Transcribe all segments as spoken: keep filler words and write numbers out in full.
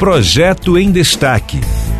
Projeto em Destaque.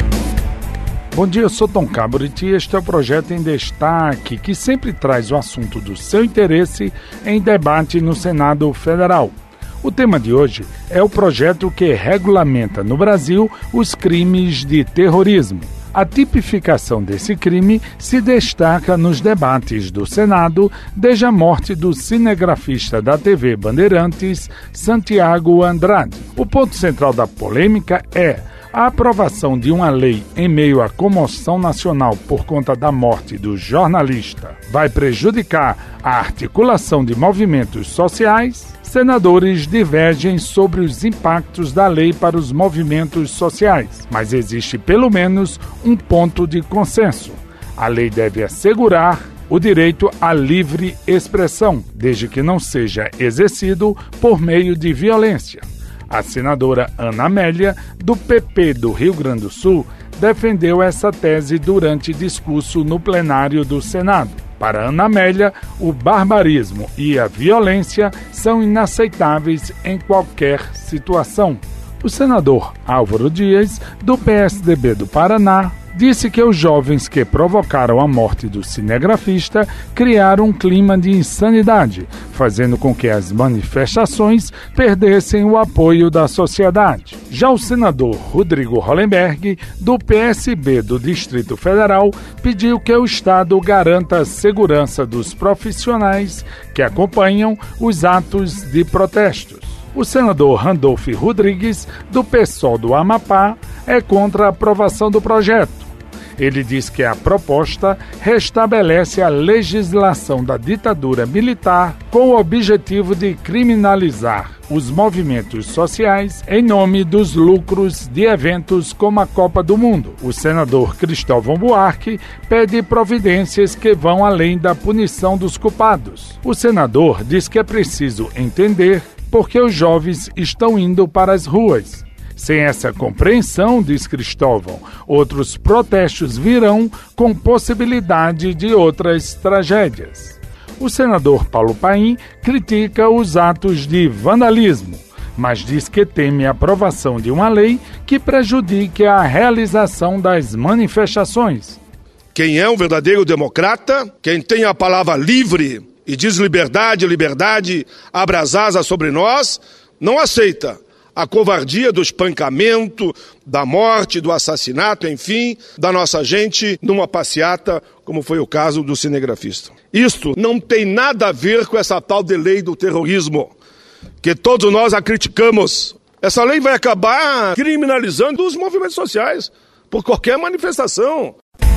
Bom dia, eu sou Tom Cabriti e este é o Projeto em Destaque, que sempre traz o assunto do seu interesse em debate no Senado Federal. O tema de hoje é o projeto que regulamenta no Brasil os crimes de terrorismo. A tipificação desse crime se destaca nos debates do Senado desde a morte do cinegrafista da T V Bandeirantes, Santiago Andrade. O ponto central da polêmica é a aprovação de uma lei em meio à comoção nacional por conta da morte do jornalista vai prejudicar a articulação de movimentos sociais. Senadores divergem sobre os impactos da lei para os movimentos sociais, mas existe pelo menos um ponto de consenso. A lei deve assegurar o direito à livre expressão, desde que não seja exercido por meio de violência. A senadora Ana Amélia, do P P do Rio Grande do Sul, defendeu essa tese durante discurso no plenário do Senado. Para Ana Amélia, o barbarismo e a violência são inaceitáveis em qualquer situação. O senador Álvaro Dias, do P S D B do Paraná, disse que os jovens que provocaram a morte do cinegrafista criaram um clima de insanidade, fazendo com que as manifestações perdessem o apoio da sociedade. Já o senador Rodrigo Hollenberg, do P S B do Distrito Federal, pediu que o Estado garanta a segurança dos profissionais que acompanham os atos de protestos. O senador Randolph Rodrigues, do PSOL do Amapá, é contra a aprovação do projeto. Ele diz que a proposta restabelece a legislação da ditadura militar com o objetivo de criminalizar os movimentos sociais em nome dos lucros de eventos como a Copa do Mundo. O senador Cristóvão Buarque pede providências que vão além da punição dos culpados. O senador diz que é preciso entender por que os jovens estão indo para as ruas. Sem essa compreensão, diz Cristóvão, outros protestos virão com possibilidade de outras tragédias. O senador Paulo Paim critica os atos de vandalismo, mas diz que teme a aprovação de uma lei que prejudique a realização das manifestações. Quem é um verdadeiro democrata, quem tem a palavra livre e diz liberdade, liberdade, abrasasa sobre nós, não aceita a covardia do espancamento, da morte, do assassinato, enfim, da nossa gente numa passeata, como foi o caso do cinegrafista. Isto não tem nada a ver com essa tal de lei do terrorismo, que todos nós a criticamos. Essa lei vai acabar criminalizando os movimentos sociais por qualquer manifestação.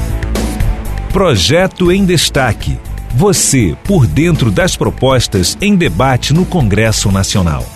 Projeto em Destaque. Você por dentro das propostas em debate no Congresso Nacional.